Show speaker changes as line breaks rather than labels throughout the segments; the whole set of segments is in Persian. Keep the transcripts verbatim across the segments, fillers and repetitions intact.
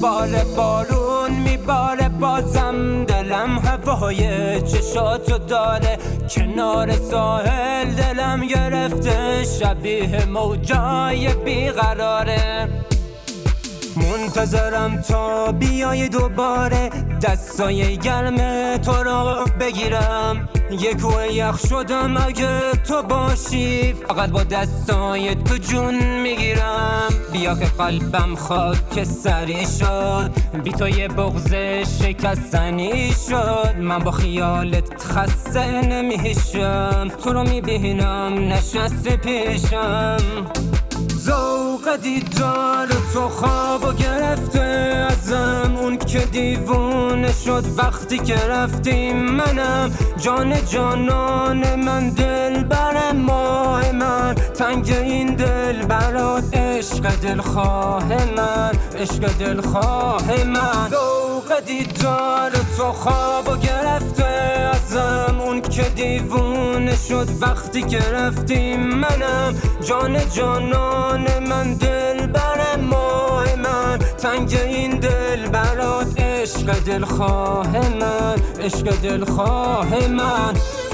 بال بارون میباره بازم دلم هوای چشاتو داره کنار ساحل دلم گرفته شبیه موجای بیقراره منتظرم تا بیای دوباره دستای گرم تو رو بگیرم یه کوه یخ شدم اگه تو باشی فقط با دستای تو جون میگیرم بیا که قلبم خاک سری شد بی تو یه بغض شکستنی شد من با خیالت خسته نمیشم تو رو میبینم نشسته پیشم ذوق دیدار تو خوابو گرفته ازم اون که دیوونه شد وقتی که رفتیم منم جان جانان من دل بر ماه من تنگ این دل برات عشق دلخواه من عشق دلخواه من ذوق دیدار تو خوابو گرفته ازم اون که دیوونه شد وقتی که رفتیم منم جان جانان من دل بر ماه من تنگ این دل برات عشق دلخواه من عشق دلخواه من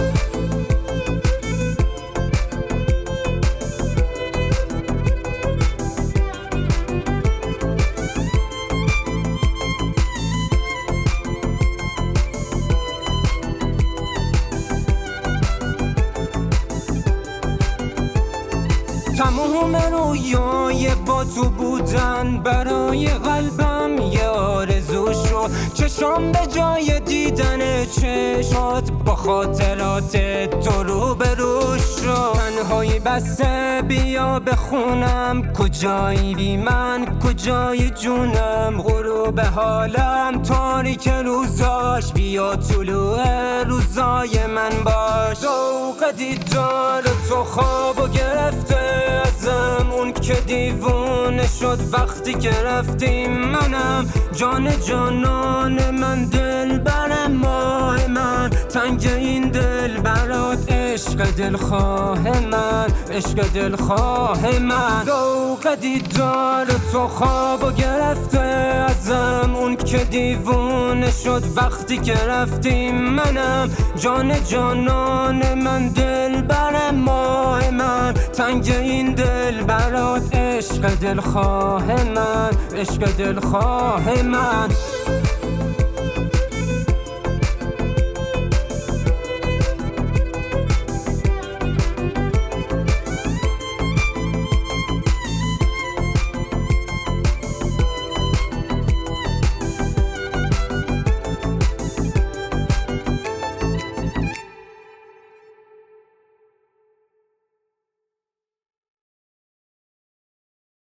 تمام رویای با تو بودن برای قلبم یه آرزو شد چشام به جای دیدن چشات با خاطرات تو رو به رو شد تنهایی بسته بیا بخونم کجایی بی من کجای جونم غروب حالم تاریک روزاش بیا طلوع روزای من باش ذوق دیدار تو خوابو گرفته ازم اون که دیوونه شد وقتی که رفتیم منم جان جانان من دل بر ماه من تنگ این دل برات عشق دلخواه من عشق دلخواه من ذوق دیدار تو خوابو گرفته ازم اون که دیوونه شد وقتی که رفتیم منم جان جانان من دل بر ماه من تنگ این دل برات عشق دلخواه من عشق دلخواه من